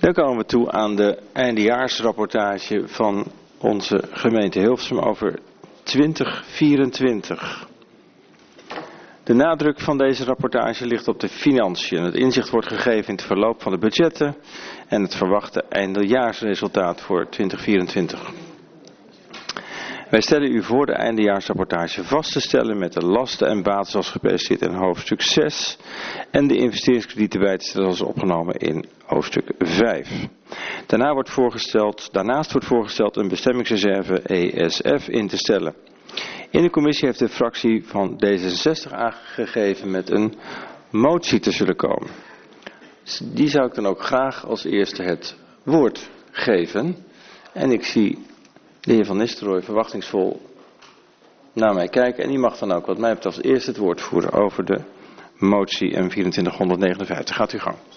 Dan komen we toe aan de eindejaarsrapportage van onze gemeente Hilversum over 2024. De nadruk van deze rapportage ligt op de financiën. Het inzicht wordt gegeven in het verloop van de budgetten en het verwachte eindejaarsresultaat voor 2024. Wij stellen u voor de eindejaarsrapportage vast te stellen met de lasten en baten zoals gepresenteerd in hoofdstuk 6 en de investeringskredieten bij te stellen zoals opgenomen in hoofdstuk 5. Daarnaast wordt voorgesteld een bestemmingsreserve ESF in te stellen. In de commissie heeft de fractie van D66 aangegeven met een motie te zullen komen. Die zou ik dan ook graag als eerste het woord geven. En ik zie de heer Van Nistelrooy verwachtingsvol naar mij kijken. En die mag dan ook wat mij betreft als eerste het woord voeren over de motie M2459. Gaat u gang.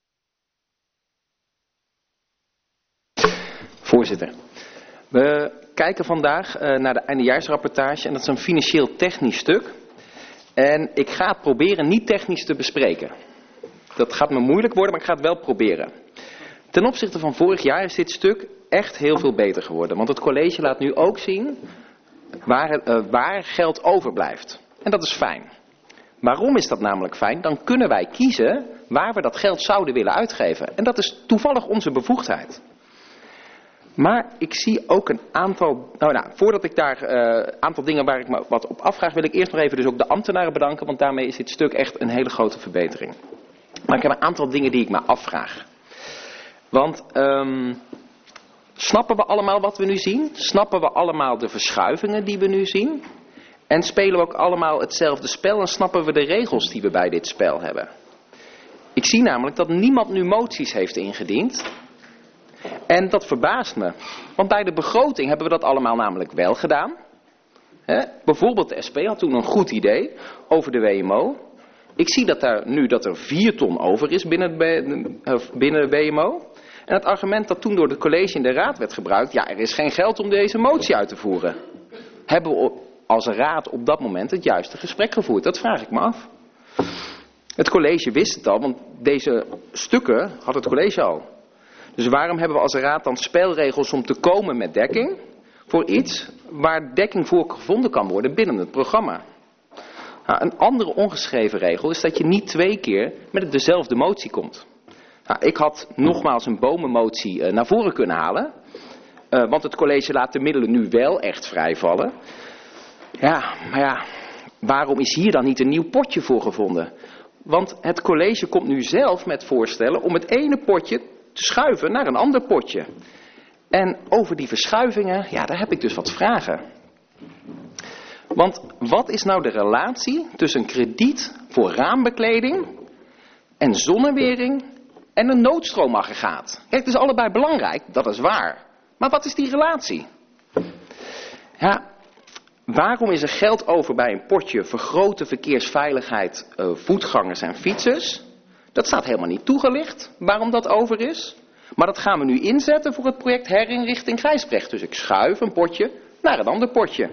Voorzitter, we kijken vandaag naar de eindejaarsrapportage en dat is een financieel technisch stuk. En ik ga het proberen niet technisch te bespreken. Dat gaat me moeilijk worden, maar ik ga het wel proberen. Ten opzichte van vorig jaar is dit stuk echt heel veel beter geworden. Want het college laat nu ook zien waar geld overblijft. En dat is fijn. Waarom is dat namelijk fijn? Dan kunnen wij kiezen waar we dat geld zouden willen uitgeven. En dat is toevallig onze bevoegdheid. Maar ik zie ook een aantal, voordat ik daar aantal dingen waar ik me wat op afvraag, wil ik eerst nog even dus ook de ambtenaren bedanken, want daarmee is dit stuk echt een hele grote verbetering. Maar ik heb een aantal dingen die ik me afvraag. Want snappen we allemaal wat we nu zien? Snappen we allemaal de verschuivingen die we nu zien? En spelen we ook allemaal hetzelfde spel en snappen we de regels die we bij dit spel hebben? Ik zie namelijk dat niemand nu moties heeft ingediend. En dat verbaast me. Want bij de begroting hebben we dat allemaal namelijk wel gedaan. Bijvoorbeeld de SP had toen een goed idee over de WMO. Ik zie dat er 4 ton over is binnen de WMO. En het argument dat toen door het college in de raad werd gebruikt, ja, er is geen geld om deze motie uit te voeren. Hebben we als raad op dat moment het juiste gesprek gevoerd? Dat vraag ik me af. Het college wist het al, want deze stukken had het college al. Dus waarom hebben we als raad dan spelregels om te komen met dekking voor iets waar dekking voor gevonden kan worden binnen het programma? Nou, een andere ongeschreven regel is dat je niet 2 keer met dezelfde motie komt. Nou, ik had nogmaals een bomenmotie naar voren kunnen halen, want het college laat de middelen nu wel echt vrijvallen. Ja, maar ja, waarom is hier dan niet een nieuw potje voor gevonden? Want het college komt nu zelf met voorstellen om het ene potje te schuiven naar een ander potje. En over die verschuivingen, ja, daar heb ik dus wat vragen. Want wat is nou de relatie tussen krediet voor raambekleding en zonnewering en een noodstroomaggregaat? Kijk, het is allebei belangrijk, dat is waar. Maar wat is die relatie? Ja, waarom is er geld over bij een potje vergrote verkeersveiligheid, voetgangers en fietsers? Dat staat helemaal niet toegelicht waarom dat over is. Maar dat gaan we nu inzetten voor het project herinrichting Gijsbrecht. Dus ik schuif een potje naar een ander potje.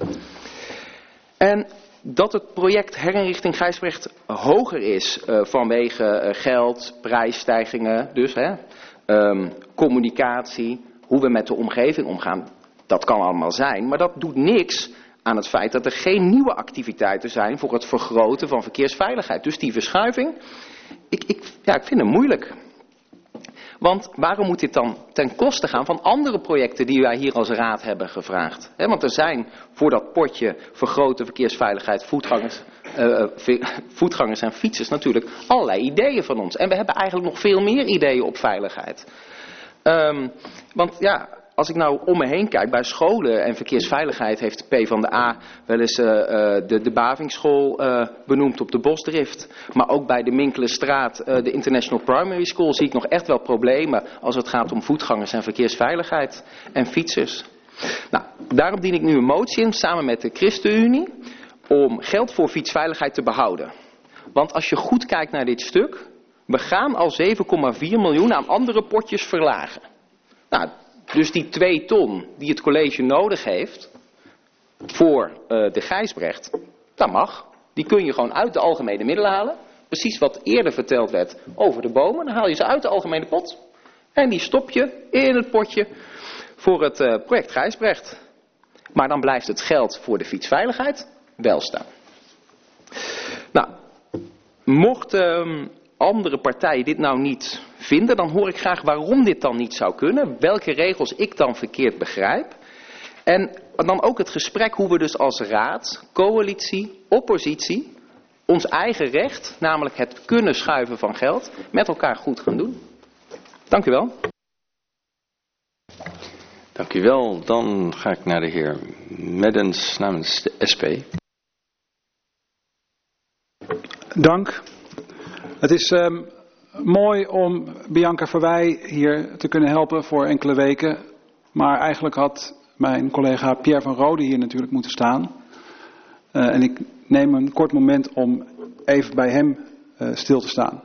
En dat het project herinrichting Gijsbrecht hoger is vanwege geld, prijsstijgingen, dus communicatie, hoe we met de omgeving omgaan. Dat kan allemaal zijn, maar dat doet niks aan het feit dat er geen nieuwe activiteiten zijn voor het vergroten van verkeersveiligheid. Dus die verschuiving, ik vind het moeilijk. Want waarom moet dit dan ten koste gaan van andere projecten die wij hier als raad hebben gevraagd? Want er zijn voor dat potje vergroten verkeersveiligheid, voetgangers en fietsers natuurlijk allerlei ideeën van ons. En we hebben eigenlijk nog veel meer ideeën op veiligheid. Want ja, als ik nou om me heen kijk, bij scholen en verkeersveiligheid heeft de PvdA wel eens de Bavingsschool benoemd op de Bosdrift. Maar ook bij de Minkelenstraat, de International Primary School, zie ik nog echt wel problemen als het gaat om voetgangers en verkeersveiligheid en fietsers. Nou, daarom dien ik nu een motie in, samen met de ChristenUnie, om geld voor fietsveiligheid te behouden. Want als je goed kijkt naar dit stuk, we gaan al 7,4 miljoen aan andere potjes verlagen. Nou, dus die 2 ton die het college nodig heeft voor de Gijsbrecht, dat mag. Die kun je gewoon uit de algemene middelen halen. Precies wat eerder verteld werd over de bomen. Dan haal je ze uit de algemene pot. En die stop je in het potje voor het project Gijsbrecht. Maar dan blijft het geld voor de fietsveiligheid wel staan. Nou, mocht andere partijen dit nou niet vinden, dan hoor ik graag waarom dit dan niet zou kunnen. Welke regels ik dan verkeerd begrijp. En dan ook het gesprek hoe we dus als raad, coalitie, oppositie, ons eigen recht, namelijk het kunnen schuiven van geld, met elkaar goed gaan doen. Dank u wel. Dank u wel. Dan ga ik naar de heer Meddens namens de SP. Dank. Het is mooi om Bianca Verwij hier te kunnen helpen voor enkele weken. Maar eigenlijk had mijn collega Pierre van Rode hier natuurlijk moeten staan. En ik neem een kort moment om even bij hem stil te staan.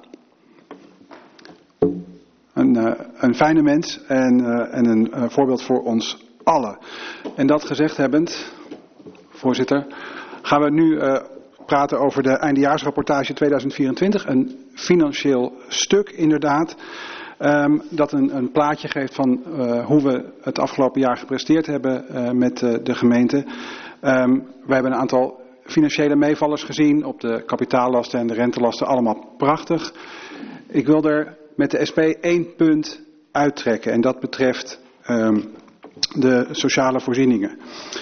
Een fijne mens en een voorbeeld voor ons allen. En dat gezegd hebbend, voorzitter, gaan we nu praten over de eindejaarsrapportage 2024. Een financieel stuk inderdaad. Dat een plaatje geeft van hoe we het afgelopen jaar gepresteerd hebben met de gemeente. We hebben een aantal financiële meevallers gezien op de kapitaallasten en de rentelasten. Allemaal prachtig. Ik wil er met de SP 1 punt uittrekken en dat betreft de sociale voorzieningen.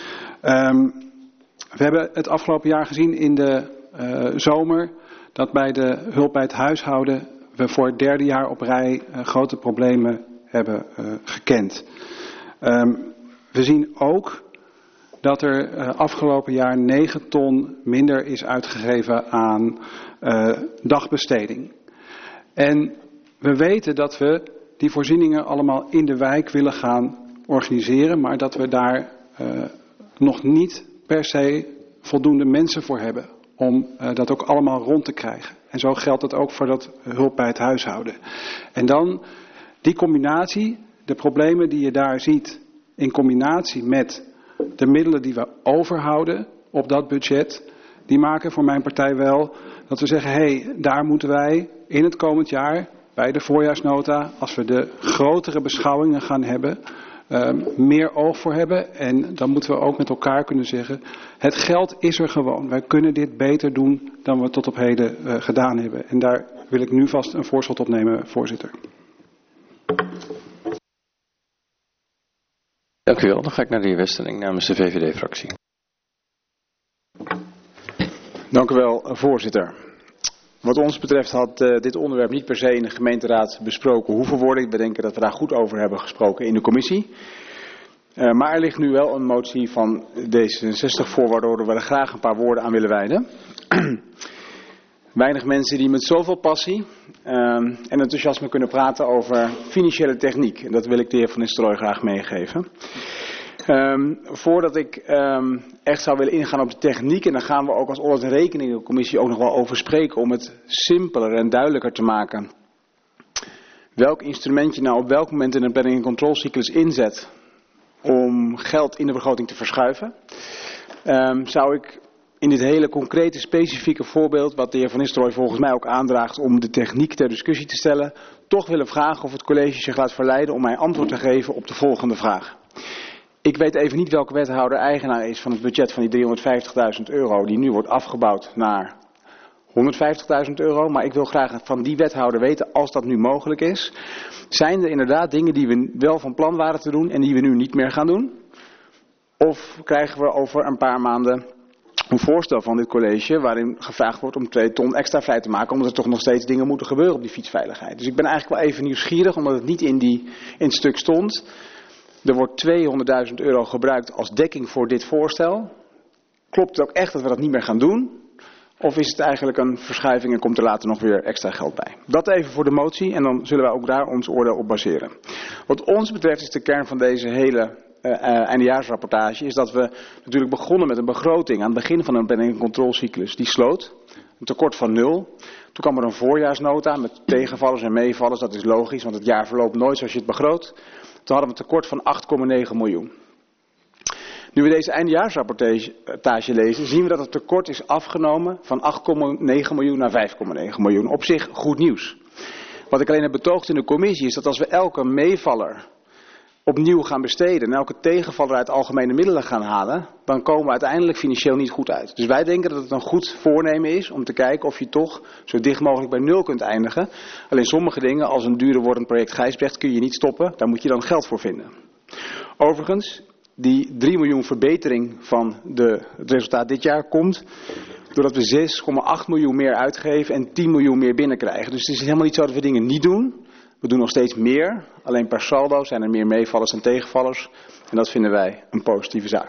We hebben het afgelopen jaar gezien in de zomer dat bij de hulp bij het huishouden we voor het derde jaar op rij grote problemen hebben gekend. We zien ook dat er afgelopen jaar 9 ton minder is uitgegeven aan dagbesteding. En we weten dat we die voorzieningen allemaal in de wijk willen gaan organiseren, maar dat we daar nog niet per se voldoende mensen voor hebben om dat ook allemaal rond te krijgen. En zo geldt het ook voor dat hulp bij het huishouden. En dan die combinatie, de problemen die je daar ziet in combinatie met de middelen die we overhouden op dat budget, die maken voor mijn partij wel dat we zeggen, hé, daar moeten wij in het komend jaar bij de voorjaarsnota, als we de grotere beschouwingen gaan hebben, meer oog voor hebben. En dan moeten we ook met elkaar kunnen zeggen, het geld is er gewoon. Wij kunnen dit beter doen dan we tot op heden gedaan hebben. En daar wil ik nu vast een voorschot op nemen, voorzitter. Dank u wel. Dan ga ik naar de heer Westerling namens de VVD-fractie. Dank u wel, voorzitter. Wat ons betreft had dit onderwerp niet per se in de gemeenteraad besproken hoeven worden. Ik denk dat we daar goed over hebben gesproken in de commissie. Maar er ligt nu wel een motie van D66 voor, waardoor we er graag een paar woorden aan willen wijden. Weinig mensen die met zoveel passie en enthousiasme kunnen praten over financiële techniek. En dat wil ik de heer Van Nistelrooy graag meegeven. Voordat ik echt zou willen ingaan op de techniek, en daar gaan we ook als Audit en Rekeningencommissie ook nog wel over spreken om het simpeler en duidelijker te maken. Welk instrument je nou op welk moment in een planning- en controlcyclus inzet om geld in de begroting te verschuiven, zou ik in dit hele concrete specifieke voorbeeld, wat de heer Van Nistelrooy volgens mij ook aandraagt om de techniek ter discussie te stellen, toch willen vragen of het college zich laat verleiden om mij antwoord te geven op de volgende vraag. Ik weet even niet welke wethouder eigenaar is van het budget van die €350.000 die nu wordt afgebouwd naar €150.000. Maar ik wil graag van die wethouder weten, als dat nu mogelijk is, zijn er inderdaad dingen die we wel van plan waren te doen en die we nu niet meer gaan doen? Of krijgen we over een paar maanden een voorstel van dit college waarin gevraagd wordt om 2 ton extra vrij te maken, omdat er toch nog steeds dingen moeten gebeuren op die fietsveiligheid. Dus ik ben eigenlijk wel even nieuwsgierig, omdat het niet in het stuk stond. Er wordt €200.000 gebruikt als dekking voor dit voorstel. Klopt het ook echt dat we dat niet meer gaan doen? Of is het eigenlijk een verschuiving en komt er later nog weer extra geld bij? Dat even voor de motie en dan zullen wij ook daar ons oordeel op baseren. Wat ons betreft is de kern van deze hele eindejaarsrapportage is dat we natuurlijk begonnen met een begroting aan het begin van een planning- en controlcyclus. Die sloot, een tekort van 0. Toen kwam er een voorjaarsnota met tegenvallers en meevallers. Dat is logisch, want het jaar verloopt nooit zoals je het begroot. Toen hadden we een tekort van 8,9 miljoen. Nu we deze eindejaarsrapportage lezen, zien we dat het tekort is afgenomen van 8,9 miljoen naar 5,9 miljoen. Op zich goed nieuws. Wat ik alleen heb betoogd in de commissie is dat als we elke meevaller opnieuw gaan besteden en elke tegenvaller uit algemene middelen gaan halen, dan komen we uiteindelijk financieel niet goed uit. Dus wij denken dat het een goed voornemen is om te kijken of je toch zo dicht mogelijk bij 0 kunt eindigen. Alleen sommige dingen, als een duurder wordend project Gijsbrecht, kun je niet stoppen. Daar moet je dan geld voor vinden. Overigens, die 3 miljoen verbetering van het resultaat dit jaar komt doordat we 6,8 miljoen meer uitgeven en 10 miljoen meer binnenkrijgen. Dus het is helemaal niet zo dat we dingen niet doen. We doen nog steeds meer. Alleen per saldo zijn er meer meevallers dan tegenvallers. En dat vinden wij een positieve zaak.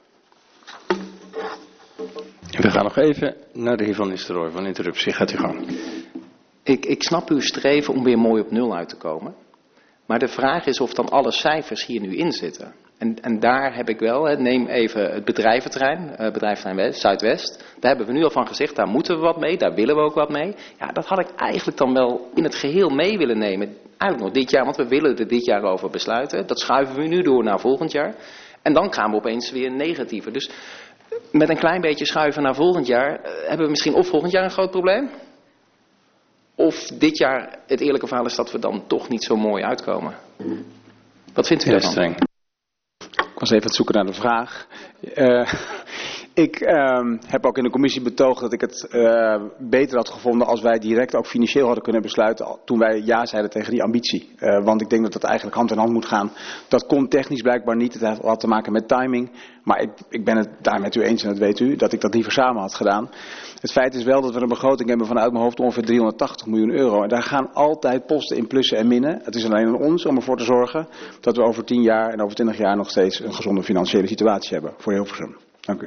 We gaan nog even naar de heer Van Nistelrooy. Van interruptie, gaat u gang. Ik snap uw streven om weer mooi op 0 uit te komen. Maar de vraag is of dan alle cijfers hier nu in zitten. En daar heb ik wel, neem even het bedrijventerrein Zuidwest. Daar hebben we nu al van gezegd, daar moeten we wat mee, daar willen we ook wat mee. Ja, dat had ik eigenlijk dan wel in het geheel mee willen nemen. Eigenlijk nog dit jaar, want we willen er dit jaar over besluiten. Dat schuiven we nu door naar volgend jaar. En dan gaan we opeens weer negatiever. Dus met een klein beetje schuiven naar volgend jaar, hebben we misschien of volgend jaar een groot probleem. Of dit jaar het eerlijke verhaal is dat we dan toch niet zo mooi uitkomen. Wat vindt u daarvan? Streng. Ik was even aan het zoeken naar de vraag. Ik heb ook in de commissie betoogd dat ik het beter had gevonden als wij direct ook financieel hadden kunnen besluiten toen wij ja zeiden tegen die ambitie. Want ik denk dat dat eigenlijk hand in hand moet gaan. Dat kon technisch blijkbaar niet. Het had te maken met timing. Maar ik ben het daar met u eens en dat weet u, dat ik dat liever samen had gedaan. Het feit is wel dat we een begroting hebben vanuit mijn hoofd ongeveer 380 miljoen euro. En daar gaan altijd posten in plussen en minnen. Het is alleen aan ons om ervoor te zorgen dat we over 10 jaar en over 20 jaar nog steeds een gezonde financiële situatie hebben voor Hilversum. Dank u.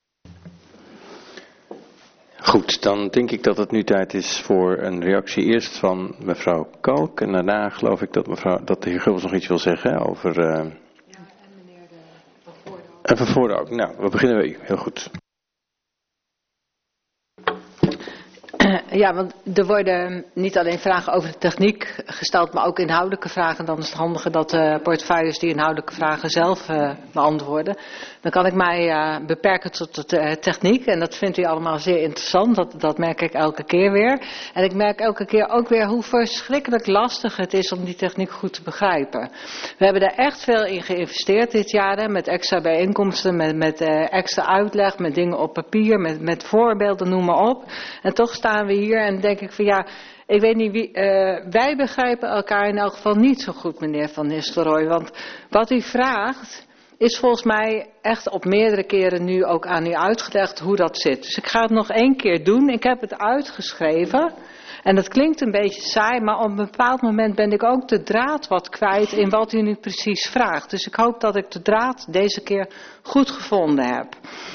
Goed, dan denk ik dat het nu tijd is voor een reactie eerst van mevrouw Kalk. En daarna geloof ik dat de heer Gubbels nog iets wil zeggen over... Ja, en meneer Van Voorde ook. Nou, we beginnen bij u. Heel goed. Ja, want er worden niet alleen vragen over de techniek gesteld, maar ook inhoudelijke vragen. Dan is het handiger dat de portefeuilles die inhoudelijke vragen zelf beantwoorden. Dan kan ik mij beperken tot de techniek. En dat vindt u allemaal zeer interessant. Dat merk ik elke keer weer. En ik merk elke keer ook weer hoe verschrikkelijk lastig het is om die techniek goed te begrijpen. We hebben daar echt veel in geïnvesteerd dit jaar. Hè, met extra bijeenkomsten, met extra uitleg, met dingen op papier, met voorbeelden, noem maar op. En toch staan we hier en denk ik van ja, ik weet niet wie, wij begrijpen elkaar in elk geval niet zo goed, meneer Van Nistelrooy. Want wat u vraagt is volgens mij echt op meerdere keren nu ook aan u uitgelegd hoe dat zit. Dus ik ga het nog 1 keer doen. Ik heb het uitgeschreven. En dat klinkt een beetje saai, maar op een bepaald moment ben ik ook de draad wat kwijt in wat u nu precies vraagt. Dus ik hoop dat ik de draad deze keer goed gevonden heb.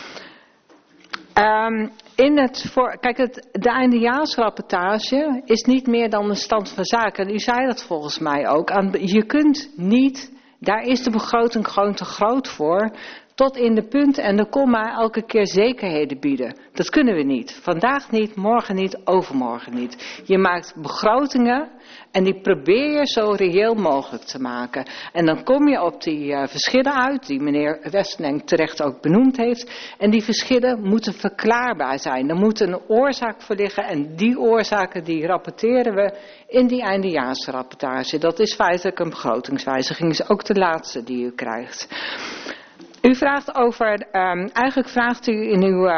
Kijk, de eindejaarsrapportage is niet meer dan een stand van zaken. En u zei dat volgens mij ook. Je kunt niet, daar is de begroting gewoon te groot voor, tot in de punt en de komma elke keer zekerheden bieden. Dat kunnen we niet. Vandaag niet, morgen niet, overmorgen niet. Je maakt begrotingen en die probeer je zo reëel mogelijk te maken. En dan kom je op die verschillen uit, die meneer Westeneng terecht ook benoemd heeft. En die verschillen moeten verklaarbaar zijn. Er moet een oorzaak voor liggen en die oorzaken die rapporteren we in die eindejaarsrapportage. Dat is feitelijk een begrotingswijziging, is ook de laatste die u krijgt. U vraagt over, eigenlijk vraagt u in uw,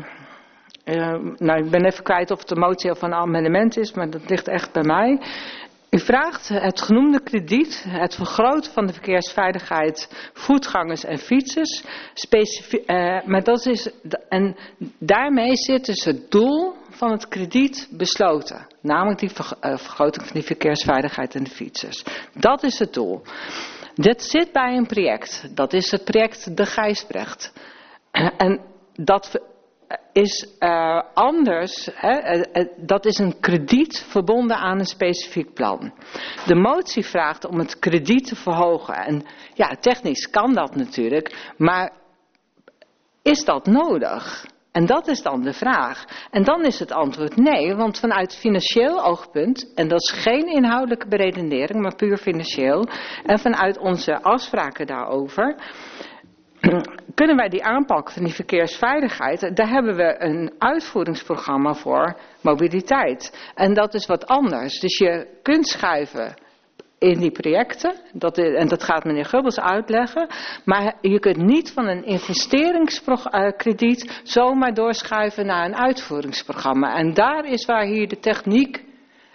ik ben even kwijt of het een motie of een amendement is, maar dat ligt echt bij mij. U vraagt het genoemde krediet, het vergroten van de verkeersveiligheid, voetgangers en fietsers, maar dat is, en daarmee zit dus het doel van het krediet besloten. Namelijk die vergroting van die verkeersveiligheid en de fietsers. Dat is het doel. Dit zit bij een project. Dat is het project De Gijsbrecht. En dat is anders. Dat is een krediet verbonden aan een specifiek plan. De motie vraagt om het krediet te verhogen. En ja, technisch kan dat natuurlijk. Maar is dat nodig? En dat is dan de vraag. En dan is het antwoord nee, want vanuit financieel oogpunt, en dat is geen inhoudelijke beredenering, maar puur financieel, en vanuit onze afspraken daarover, kunnen wij die aanpak van die verkeersveiligheid, daar hebben we een uitvoeringsprogramma voor mobiliteit. En dat is wat anders. Dus je kunt schuiven in die projecten, en dat gaat meneer Gubbels uitleggen, maar je kunt niet van een investeringskrediet zomaar doorschuiven naar een uitvoeringsprogramma. En daar is waar hier de techniek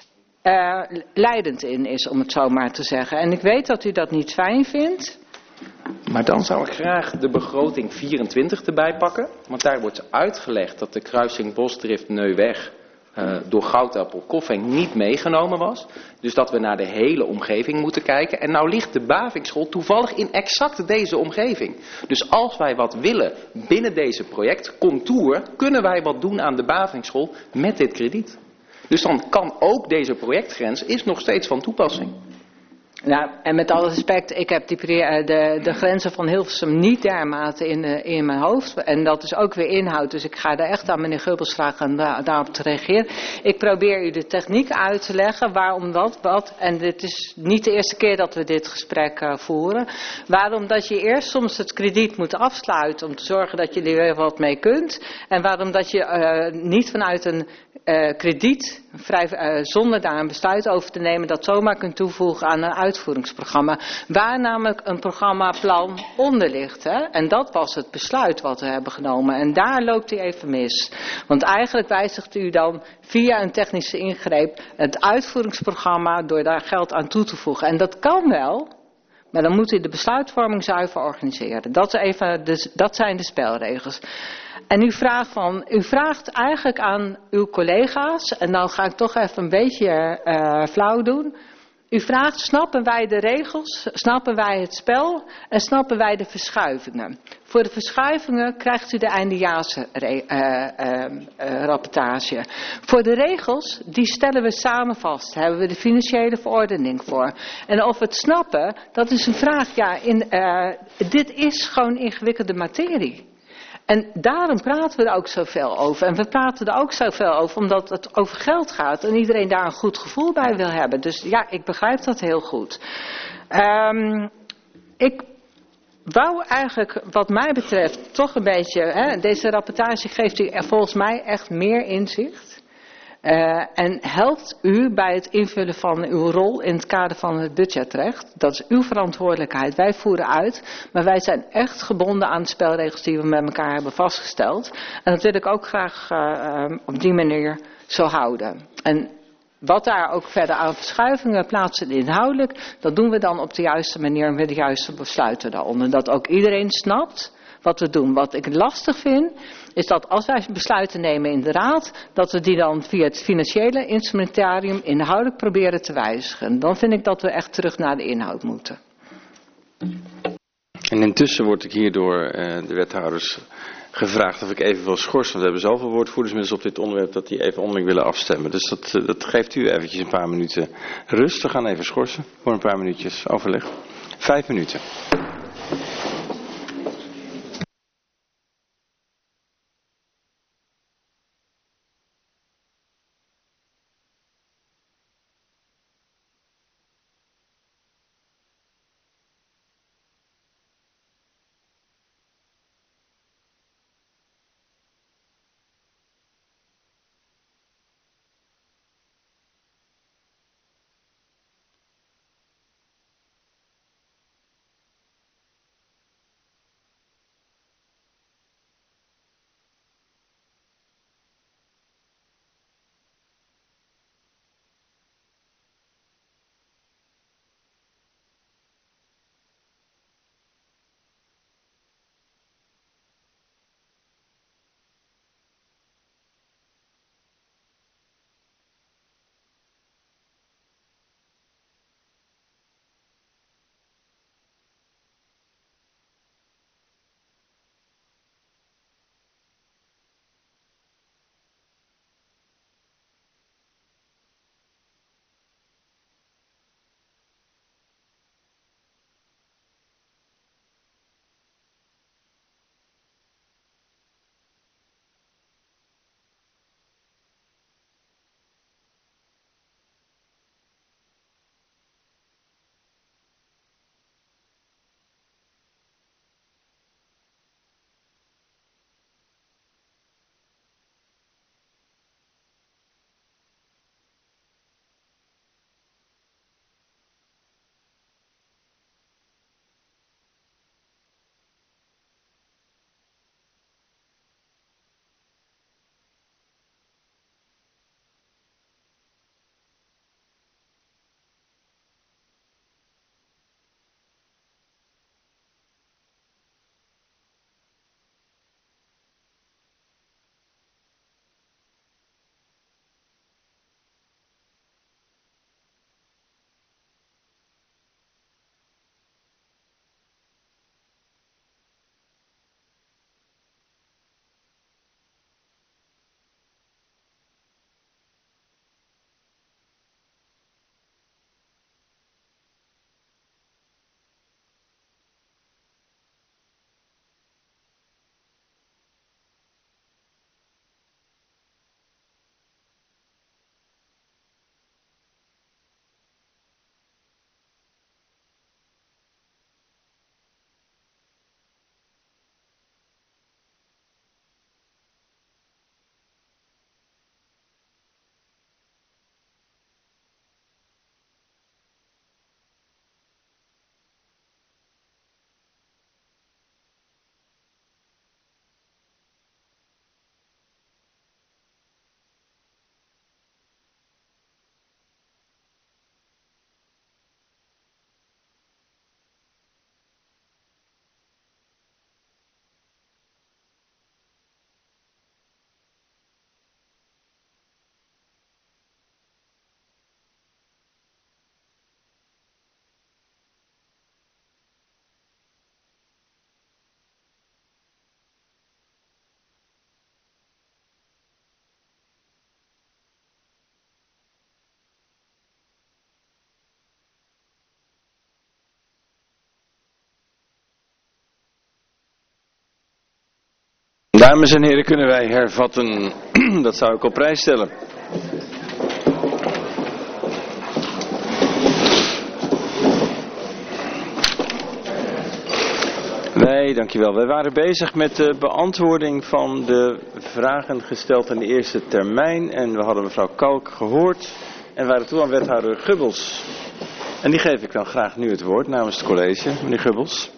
leidend in is, om het zo maar te zeggen. En ik weet dat u dat niet fijn vindt. Maar dan zou ik graag de begroting 24 erbij pakken. Want daar wordt uitgelegd dat de kruising Bosdrift-Neuweg door Goudappel-Koffing niet meegenomen was. Dus dat we naar de hele omgeving moeten kijken. En nou ligt de Bavingsschool toevallig in exact deze omgeving. Dus als wij wat willen binnen deze projectcontour, kunnen wij wat doen aan de Bavingsschool met dit krediet. Dus dan kan ook deze projectgrens is nog steeds van toepassing. Nou, en met alle respect, ik heb de grenzen van Hilversum niet dermate in mijn hoofd. En dat is ook weer inhoud, dus ik ga daar echt aan meneer Gubbels vragen daarop te reageren. Ik probeer u de techniek uit te leggen, waarom wat. En dit is niet de eerste keer dat we dit gesprek voeren. Waarom dat je eerst soms het krediet moet afsluiten om te zorgen dat je er weer wat mee kunt. En waarom dat je niet vanuit een krediet, zonder daar een besluit over te nemen, dat zomaar kunt toevoegen aan een uitvoeringsprogramma. Waar namelijk een programmaplan onder ligt. Hè? En dat was het besluit wat we hebben genomen. En daar loopt hij even mis. Want eigenlijk wijzigt u dan via een technische ingreep het uitvoeringsprogramma door daar geld aan toe te voegen. En dat kan wel, maar dan moet u de besluitvorming zuiver organiseren. Dat zijn de spelregels. En u vraagt eigenlijk aan uw collega's, en nou ga ik toch even een beetje flauw doen. U vraagt, snappen wij de regels, snappen wij het spel en snappen wij de verschuivingen? Voor de verschuivingen krijgt u de eindejaarsrapportage. Voor de regels, die stellen we samen vast. Daar hebben we de financiële verordening voor. En of we het snappen, dat is een vraag. Ja, dit is gewoon ingewikkelde materie. En daarom praten we er ook zoveel over. En we praten er ook zoveel over omdat het over geld gaat. En iedereen daar een goed gevoel bij wil hebben. Dus ja, ik begrijp dat heel goed. Ik wou eigenlijk wat mij betreft toch een beetje. Deze rapportage geeft u volgens mij echt meer inzicht. En helpt u bij het invullen van uw rol in het kader van het budgetrecht. Dat is uw verantwoordelijkheid. Wij voeren uit, maar wij zijn echt gebonden aan de spelregels die we met elkaar hebben vastgesteld. En dat wil ik ook graag op die manier zo houden. En wat daar ook verder aan verschuivingen plaatsen inhoudelijk, dat doen we dan op de juiste manier en met de juiste besluiten daaronder. Dat ook iedereen snapt wat we doen. Wat ik lastig vind, is dat als wij besluiten nemen in de raad, dat we die dan via het financiële instrumentarium inhoudelijk proberen te wijzigen. Dan vind ik dat we echt terug naar de inhoud moeten. En intussen word ik hier door de wethouders gevraagd of ik even wil schorsen. Want we hebben zoveel woordvoerders inmiddels op dit onderwerp dat die even onderling willen afstemmen. Dus dat geeft u eventjes een paar minuten rust. We gaan even schorsen voor een paar minuutjes overleg. 5 minuten. Dames en heren, kunnen wij hervatten? Dat zou ik op prijs stellen. Nee, dankjewel. Wij waren bezig met de beantwoording van de vragen gesteld in de eerste termijn. En we hadden mevrouw Kalk gehoord. En waren toen aan wethouder Gubbels. En die geef ik dan graag nu het woord namens het college. Meneer Gubbels.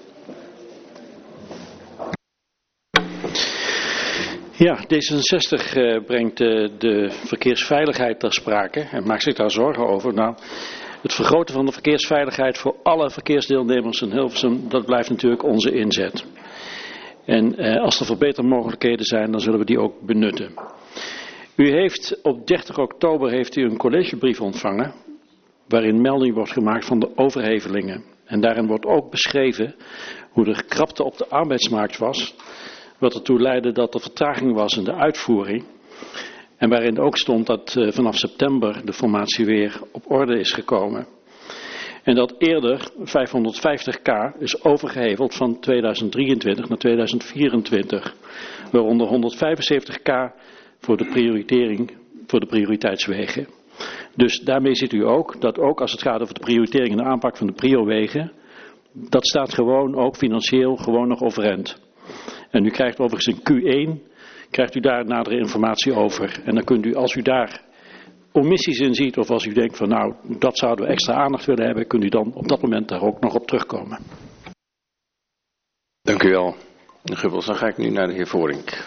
Ja, D66 brengt de verkeersveiligheid ter sprake en maakt zich daar zorgen over. Nou, het vergroten van de verkeersveiligheid voor alle verkeersdeelnemers in Hilversum, dat blijft natuurlijk onze inzet. En als er verbetermogelijkheden zijn, dan zullen we die ook benutten. U heeft op 30 oktober heeft u een collegebrief ontvangen, waarin melding wordt gemaakt van de overhevelingen. En daarin wordt ook beschreven hoe de krapte op de arbeidsmarkt was, wat ertoe leidde dat er vertraging was in de uitvoering. En waarin ook stond dat vanaf september de formatie weer op orde is gekomen. En dat eerder 550k is overgeheveld van 2023 naar 2024. Waaronder 175k voor de prioritering, voor de prioriteitswegen. Dus daarmee ziet u ook dat ook als het gaat over de prioritering en de aanpak van de priowegen, dat staat gewoon ook financieel gewoon nog overeind. En u krijgt overigens in Q1, krijgt u daar nadere informatie over. En dan kunt u, als u daar omissies in ziet, of als u denkt van nou, dat zouden we extra aandacht willen hebben, kunt u dan op dat moment daar ook nog op terugkomen. Dank u wel, meneer Gubbels. Dan ga ik nu naar de heer Voorink.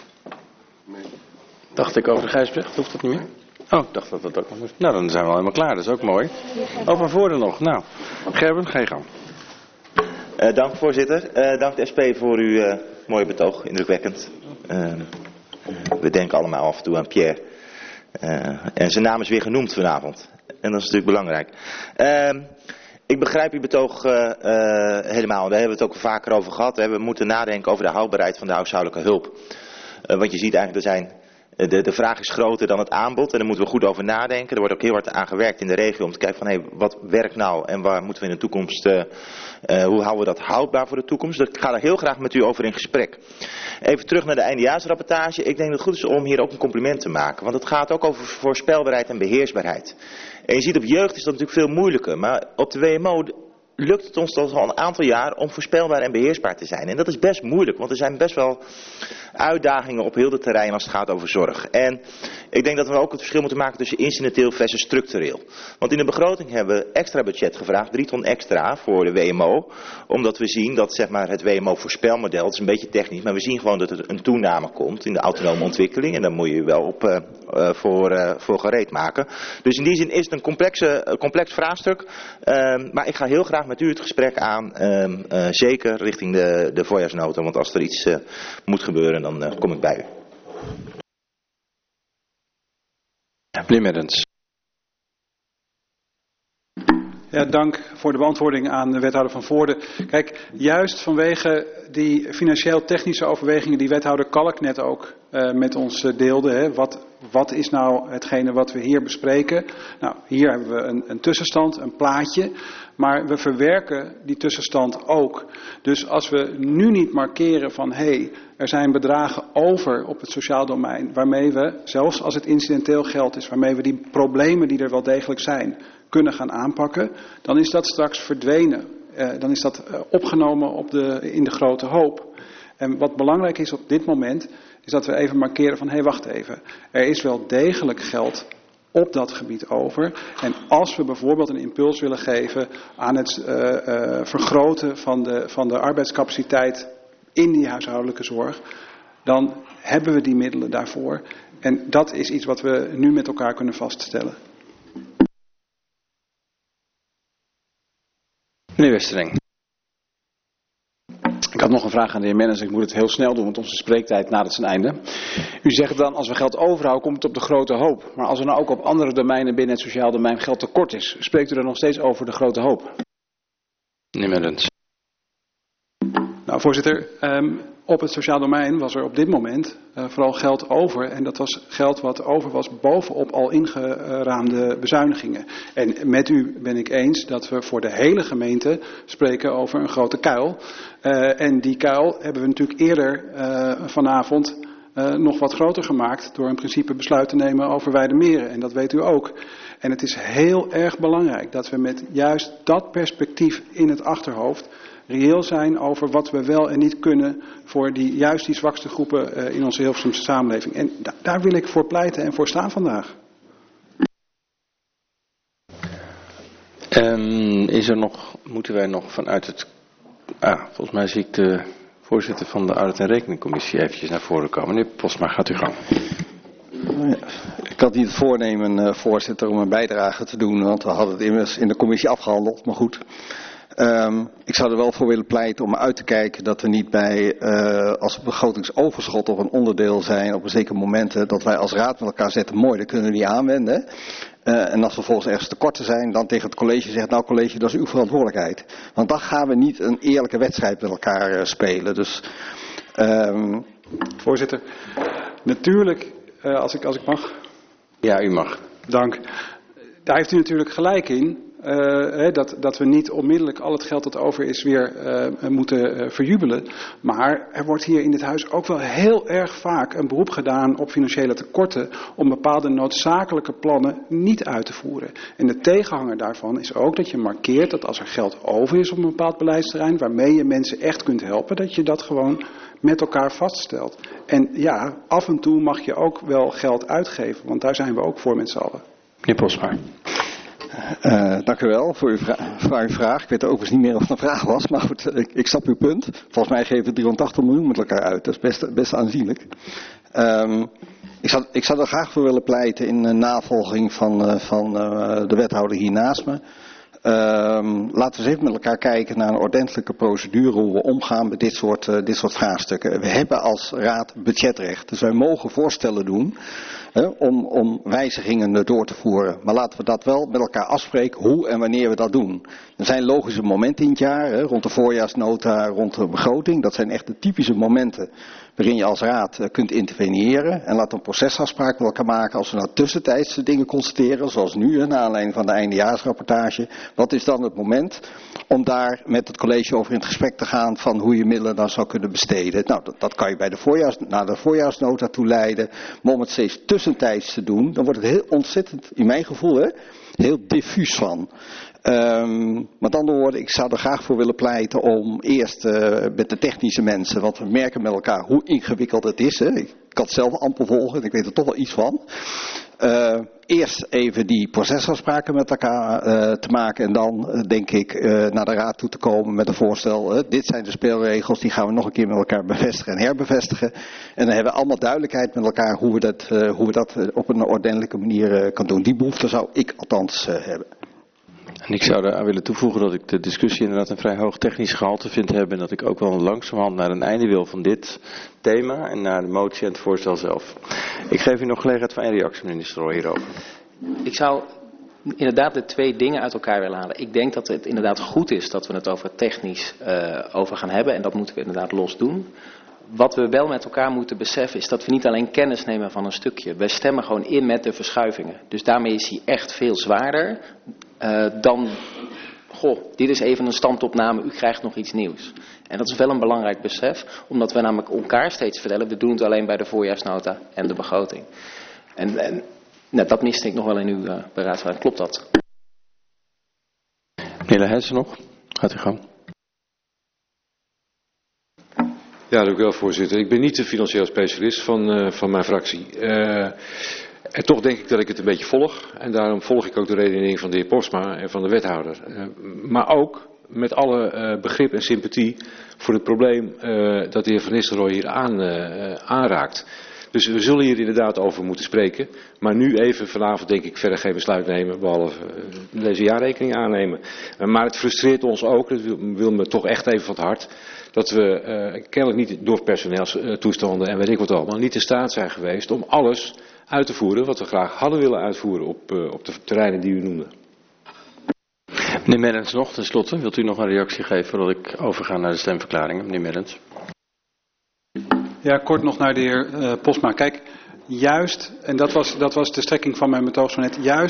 Dacht ik over de Gijsbrecht, hoeft dat niet meer? Oh, ik dacht dat dat ook nog moest. Nou, dan zijn we al helemaal klaar, dat is ook mooi. Van voren nog. Nou, Gerben, ga je gang. Dank voorzitter. Dank de SP voor uw mooie betoog, indrukwekkend. We denken allemaal af en toe aan Pierre. En zijn naam is weer genoemd vanavond. En dat is natuurlijk belangrijk. Ik begrijp uw betoog helemaal. Daar hebben we het ook vaker over gehad. We moeten nadenken over de houdbaarheid van de huishoudelijke hulp. Want je ziet eigenlijk, de vraag is groter dan het aanbod. En daar moeten we goed over nadenken. Er wordt ook heel hard aan gewerkt in de regio om te kijken van wat werkt nou en waar moeten we in de toekomst, hoe houden we dat houdbaar voor de toekomst. Ik ga daar heel graag met u over in gesprek. Even terug naar de eindejaarsrapportage. Ik denk dat het goed is om hier ook een compliment te maken. Want het gaat ook over voorspelbaarheid en beheersbaarheid. En je ziet op jeugd is dat natuurlijk veel moeilijker. Maar op de WMO lukt het ons al een aantal jaar om voorspelbaar en beheersbaar te zijn. En dat is best moeilijk, want er zijn best wel uitdagingen op heel het terrein als het gaat over zorg. En ik denk dat we ook het verschil moeten maken tussen incidenteel versus structureel. Want in de begroting hebben we extra budget gevraagd, 3 ton extra voor de WMO. Omdat we zien dat zeg maar, het WMO-voorspelmodel, het is een beetje technisch, maar we zien gewoon dat er een toename komt in de autonome ontwikkeling. En daar moet je wel op voor gereed maken. Dus in die zin is het een complex vraagstuk. Maar ik ga heel graag met u het gesprek aan, zeker richting de voorjaarsnota. Want als er iets moet gebeuren, dan kom ik bij u. Meneer Meddens. Ja, dank voor de beantwoording aan de wethouder Van Voorde. Kijk, juist vanwege die financieel-technische overwegingen die wethouder Kalk net ook met ons deelde. Hè, wat is nou hetgene wat we hier bespreken? Nou, hier hebben we een tussenstand, een plaatje. Maar we verwerken die tussenstand ook. Dus als we nu niet markeren van er zijn bedragen over op het sociaal domein. Waarmee we, zelfs als het incidenteel geld is, waarmee we die problemen die er wel degelijk zijn, kunnen gaan aanpakken. Dan is dat straks verdwenen. Dan is dat opgenomen in de grote hoop. En wat belangrijk is op dit moment, is dat we even markeren van wacht even. Er is wel degelijk geld op dat gebied over. En als we bijvoorbeeld een impuls willen geven aan het vergroten van de arbeidscapaciteit in die huishoudelijke zorg, dan hebben we die middelen daarvoor. En dat is iets wat we nu met elkaar kunnen vaststellen. Meneer Westereng. Ik had nog een vraag aan de heer Mennis. Ik moet het heel snel doen, want onze spreektijd nadert zijn einde. U zegt dan, als we geld overhouden, komt het op de grote hoop. Maar als er nou ook op andere domeinen binnen het sociaal domein geld tekort is, spreekt u er nog steeds over de grote hoop? Meneer Meddens. Nou, voorzitter, op het sociaal domein was er op dit moment vooral geld over. En dat was geld wat over was bovenop al ingeraamde bezuinigingen. En met u ben ik eens dat we voor de hele gemeente spreken over een grote kuil. En die kuil hebben we natuurlijk eerder vanavond nog wat groter gemaakt door in principe besluit te nemen over Weijdermeren. En dat weet u ook. En het is heel erg belangrijk dat we met juist dat perspectief in het achterhoofd reëel zijn over wat we wel en niet kunnen voor juist die zwakste groepen in onze Hilversumse samenleving. En daar wil ik voor pleiten en voor staan vandaag. Moeten wij nog vanuit het... volgens mij zie ik de voorzitter van de Audit- en Rekeningcommissie eventjes naar voren komen. Meneer Postma, gaat u gang. Ik had niet het voornemen, voorzitter, om een bijdrage te doen, want we hadden het immers in de commissie afgehandeld, maar goed. Ik zou er wel voor willen pleiten om uit te kijken dat we niet bij, als begrotingsoverschot op een onderdeel zijn, op een zeker moment, dat wij als raad met elkaar zetten, mooi, dat kunnen we niet aanwenden. En als we volgens ergens tekorten zijn, dan tegen het college zeggen, nou college, dat is uw verantwoordelijkheid. Want dan gaan we niet een eerlijke wedstrijd met elkaar spelen. Dus, Voorzitter, natuurlijk, als ik mag. Ja, u mag. Dank. Daar heeft u natuurlijk gelijk in. Dat we niet onmiddellijk al het geld dat over is weer moeten verjubelen. Maar er wordt hier in dit huis ook wel heel erg vaak een beroep gedaan op financiële tekorten om bepaalde noodzakelijke plannen niet uit te voeren. En de tegenhanger daarvan is ook dat je markeert dat als er geld over is op een bepaald beleidsterrein waarmee je mensen echt kunt helpen, dat je dat gewoon met elkaar vaststelt. En ja, af en toe mag je ook wel geld uitgeven, want daar zijn we ook voor met z'n allen. Meneer Postma. Dank u wel voor uw vraag. Ik weet ook eens niet meer of het een vraag was, maar goed, ik snap uw punt. Volgens mij geven we 380 miljoen met elkaar uit. Dat is best aanzienlijk. Ik zou er graag voor willen pleiten in navolging van de wethouder hier naast me. Laten we eens even met elkaar kijken naar een ordentelijke procedure hoe we omgaan met dit soort vraagstukken. We hebben als raad budgetrecht, dus wij mogen voorstellen doen om wijzigingen door te voeren. Maar laten we dat wel met elkaar afspreken hoe en wanneer we dat doen. Er zijn logische momenten in het jaar, rond de voorjaarsnota, rond de begroting. Dat zijn echt de typische momenten waarin je als raad kunt interveneren. En laat een procesafspraak met elkaar maken als we nou tussentijds dingen constateren, zoals nu, naar aanleiding van de eindejaarsrapportage. Wat is dan het moment om daar met het college over in het gesprek te gaan van hoe je middelen dan zou kunnen besteden. Nou, dat kan je bij naar de voorjaarsnota toe leiden. Maar om het steeds tussentijds te doen, dan wordt het heel ontzettend, in mijn gevoel, heel diffuus van. Met andere woorden, ik zou er graag voor willen pleiten om eerst met de technische mensen, want we merken met elkaar hoe ingewikkeld het is. Ik kan het zelf amper volgen, ik weet er toch wel iets van. Eerst even die procesafspraken met elkaar te maken en dan denk ik naar de raad toe te komen met een voorstel. Dit zijn de speelregels, die gaan we nog een keer met elkaar bevestigen en herbevestigen. En dan hebben we allemaal duidelijkheid met elkaar hoe we dat op een ordentelijke manier kan doen. Die behoefte zou ik althans hebben. En ik zou daar aan willen toevoegen dat ik de discussie inderdaad een vrij hoog technisch gehalte vind hebben. En dat ik ook wel langzamerhand naar een einde wil van dit thema en naar de motie en het voorstel zelf. Ik geef u nog gelegenheid van een reactie, meneer Nistelrooij, hierover. Ik zou inderdaad de twee dingen uit elkaar willen halen. Ik denk dat het inderdaad goed is dat we het over technisch over gaan hebben. En dat moeten we inderdaad los doen. Wat we wel met elkaar moeten beseffen is dat we niet alleen kennis nemen van een stukje. Wij stemmen gewoon in met de verschuivingen. Dus daarmee is hij echt veel zwaarder dan, dit is even een standopname, u krijgt nog iets nieuws. En dat is wel een belangrijk besef, omdat we namelijk elkaar steeds vertellen, we doen het alleen bij de voorjaarsnota en de begroting. En dat miste ik nog wel in uw beraadslaging. Klopt dat? Meneer Leijsen nog? Gaat u gang. Ja, dank u wel, voorzitter. Ik ben niet de financieel specialist van mijn fractie. En toch denk ik dat ik het een beetje volg. En daarom volg ik ook de redenering van de heer Postma en van de wethouder. Maar ook met alle begrip en sympathie voor het probleem dat de heer Van Nistelrooij hier aanraakt. Dus we zullen hier inderdaad over moeten spreken. Maar nu even vanavond denk ik verder geen besluit nemen, behalve deze jaarrekening aannemen. Maar het frustreert ons ook, dat wil me toch echt even van het hart, dat we kennelijk niet door personeelstoestanden en weet ik wat allemaal niet in staat zijn geweest om alles uit te voeren wat we graag hadden willen uitvoeren op de terreinen die u noemde. Meneer Merens nog, tenslotte, wilt u nog een reactie geven voordat ik overga naar de stemverklaringen? Meneer Merens. Ja, kort nog naar de heer Postma. Kijk, juist, en dat was de strekking van mijn betoog zo net, juist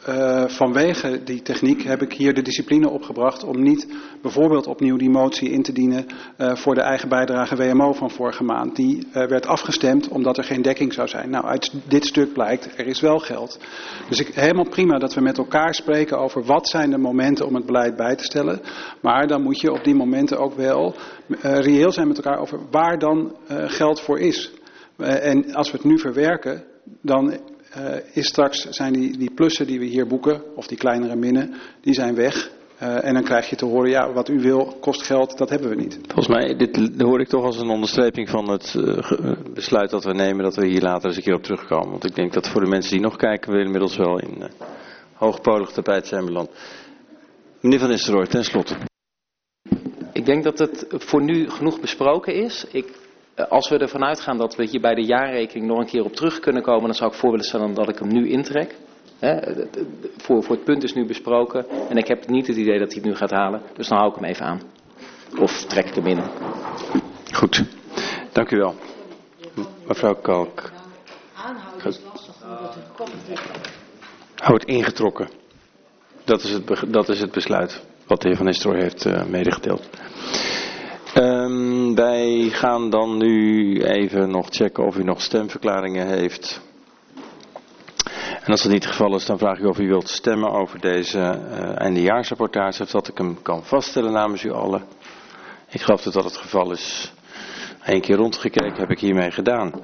vanwege die techniek heb ik hier de discipline opgebracht om niet bijvoorbeeld opnieuw die motie in te dienen voor de eigen bijdrage WMO van vorige maand. Die werd afgestemd omdat er geen dekking zou zijn. Nou, uit dit stuk blijkt, er is wel geld. Dus helemaal prima dat we met elkaar spreken over wat zijn de momenten om het beleid bij te stellen. Maar dan moet je op die momenten ook wel reëel zijn met elkaar over waar dan geld voor is. En als we het nu verwerken, dan zijn die plussen die we hier boeken, of die kleinere minnen, die zijn weg. En dan krijg je te horen, ja, wat u wil kost geld, dat hebben we niet. Volgens mij, dit hoor ik toch als een onderstreping van het besluit dat we nemen, dat we hier later eens een keer op terugkomen. Want ik denk dat voor de mensen die nog kijken, we inmiddels wel in hoogpolig tapijt zijn beland. Meneer Van Nistelrooy, ten slotte. Ik denk dat het voor nu genoeg besproken is. Als we ervan uitgaan dat we hier bij de jaarrekening nog een keer op terug kunnen komen, dan zou ik voor willen stellen dat ik hem nu intrek. Voor het punt is nu besproken en ik heb niet het idee dat hij het nu gaat halen. Dus dan hou ik hem even aan. Of trek ik hem in. Goed, dank u wel. Mevrouw Kalk. Aanhouden is lastig omdat het komt. Hou het ingetrokken. Dat is het besluit wat de heer Van Nistelrooy heeft medegedeeld. Wij gaan dan nu even nog checken of u nog stemverklaringen heeft. En als dat niet het geval is, dan vraag ik of u wilt stemmen over deze eindejaarsrapportage, of dat ik hem kan vaststellen namens u allen. Ik geloof dat dat het geval is. 1 keer rondgekeken heb ik hiermee gedaan.